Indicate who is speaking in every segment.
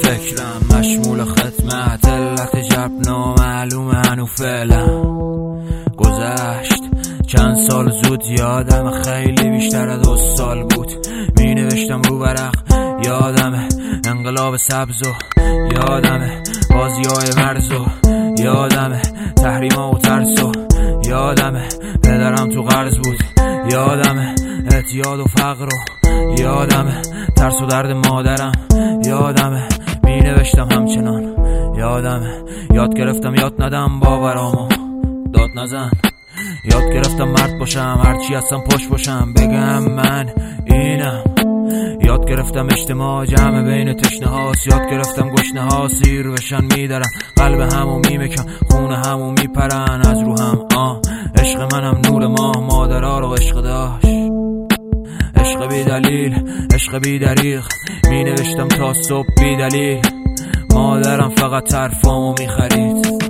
Speaker 1: فکرم مشمول خدمت، علت جب نامعلوم هنو فعلا. گذشت چند سال زود، یادم خیلی بیشتر از 2 سال بود. می نوشتم رو ورق، یادم انقلاب سبز و یادم بازیای مرز و یادم تحریما و ترس و یادم پدرم تو قرض بود، یادم اعتیاد و فقر و یادم ترس و درد مادرم، یادم می نوشتم همچنان، یادم یاد گرفتم یاد ندم باورامو داد نزن، یاد گرفتم مرد باشم هرچی هستم پشت باشم بگم من اینم، یاد گرفتم اجتماع جمع بین تشنه هاست، یاد گرفتم گشنه ها سیر بشن میدارن قلب همو میمکن خونه همو میپرن از رو هم. عشق منم نور ماه، مادرها رو عشق داشت، عشق بی دلیل عشق بی دریغ، می نوشتم تا صبح بی دلیل، مادرم فقط طرفامو میخرید.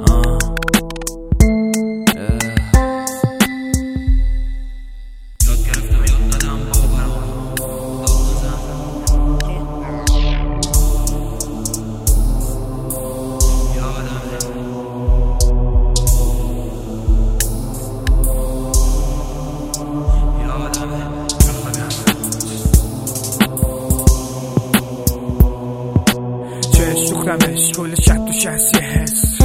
Speaker 2: شوختمش کل شب تو شست یه حس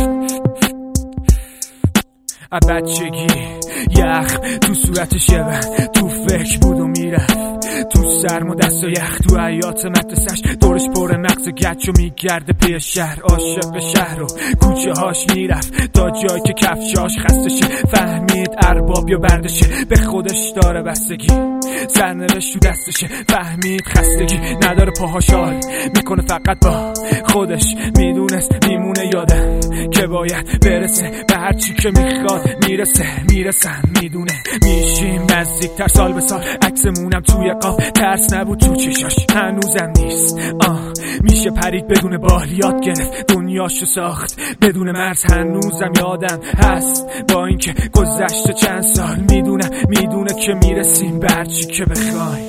Speaker 2: بچگی، یخ تو صورتش یه تو فکر بود و میرفت تو سرم و دست و یخ، تو حیات مدرسش دورش پر مغز گچ و میگرده پی شهر، عاشق شهر و کوچه هاش میرفت تا جایی که کفشاش خستشه، فهمید ارباب یا بردشه به خودش داره بستگی، سرنوشت تو دستشه فهمید خستگی نداره پاهاش حال میکنه فقط با خودش، میدونست میمونه یادم که باید برسه به هر چی که میخواد میرسن میدونه میشیم نزدیکتر سال به سال، عکسمونم توی قاب ترس نبود تو چشاش هنوزم نیست، میشه پرید بدون بال، یاد گرفت دنیاشو ساخت بدون مرز، هنوزم یادم هست با اینکه گذشته چند سال، میدونه که میرسیم به هر چی که بخوایم.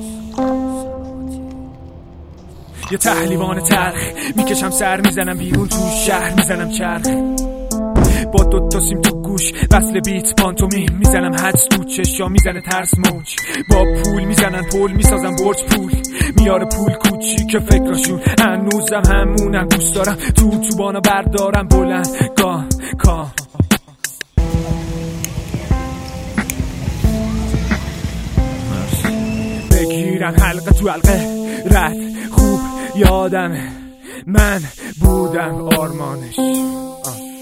Speaker 2: یه تحلیوان تلخ میکشم سر میزنم بیرون تو شهر، میزنم چرخ با 2 تا سیم تو گوش، وصل بیت پانتومیم میزنم حدس تو چشا، میزنه ترس موج با پول میزنن پول، میسازم برج پول میاره پول کوچی که فکراشون هنوزم همونم، دوست دارم تو بانا بردارم بلند کام بگیرن حلقه تو حلقه رد خوب یادم من بودم آرمانش.